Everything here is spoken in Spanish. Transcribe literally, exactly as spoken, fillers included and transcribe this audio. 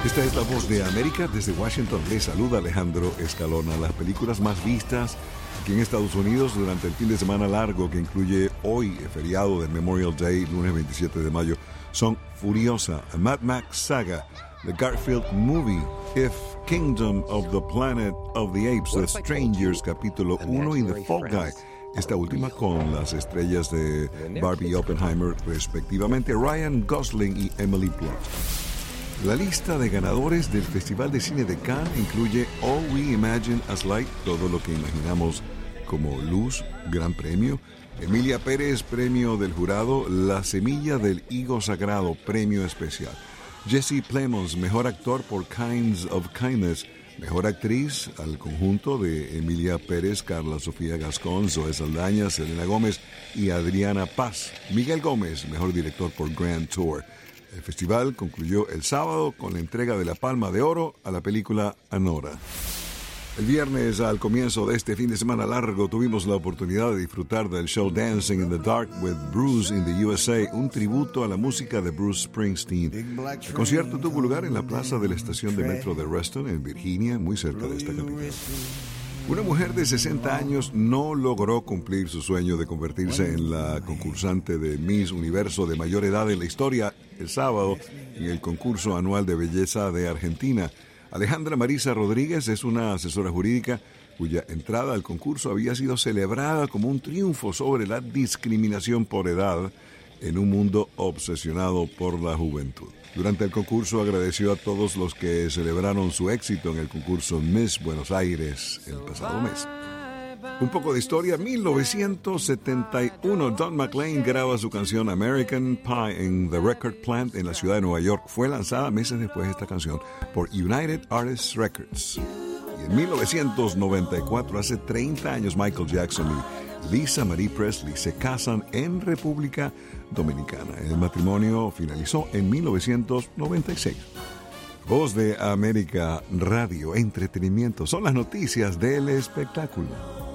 Esta es la voz de América. Desde Washington les saluda Alejandro Escalona. Las películas más vistas aquí en Estados Unidos durante el fin de semana largo, que incluye hoy, el feriado del Memorial Day, lunes veintisiete de mayo, son Furiosa, a Mad Max Saga, The Garfield Movie, If, Kingdom of the Planet of the Apes, The Strangers, capítulo uno, y The Fall Guy. Esta última con las estrellas de Barbie y Oppenheimer, respectivamente, Ryan Gosling y Emily Blunt. La lista de ganadores del Festival de Cine de Cannes incluye All We Imagine as Light, todo lo que imaginamos como luz, gran premio. Emilia Pérez, premio del jurado. La Semilla del Higo Sagrado, premio especial. Jesse Plemons, mejor actor por Kinds of Kindness. Mejor actriz al conjunto de Emilia Pérez, Carla Sofía Gascón, Zoe Saldaña, Selena Gómez y Adriana Paz. Miguel Gómez, mejor director por Grand Tour. El festival concluyó el sábado con la entrega de la Palma de Oro a la película Anora. El viernes, al comienzo de este fin de semana largo, tuvimos la oportunidad de disfrutar del show Dancing in the Dark with Bruce in the U S A, un tributo a la música de Bruce Springsteen. El concierto tuvo lugar en la plaza de la estación de metro de Reston, en Virginia, muy cerca de esta capital. Una mujer de sesenta años no logró cumplir su sueño de convertirse en la concursante de Miss Universo de mayor edad en la historia el sábado en el concurso anual de belleza de Argentina. Alejandra Marisa Rodríguez es una asesora jurídica cuya entrada al concurso había sido celebrada como un triunfo sobre la discriminación por edad en un mundo obsesionado por la juventud. Durante el concurso agradeció a todos los que celebraron su éxito en el concurso Miss Buenos Aires el pasado mes. Un poco de historia. mil novecientos setenta y uno, Don McLean graba su canción American Pie en The Record Plant en la ciudad de Nueva York. Fue lanzada meses después esta canción por United Artists Records. Y en mil novecientos noventa y cuatro, hace treinta años, Michael Jackson y Lisa Marie Presley se casan en República Dominicana. El matrimonio finalizó en mil novecientos noventa y seis. Voz de América Radio, entretenimiento, son las noticias del espectáculo.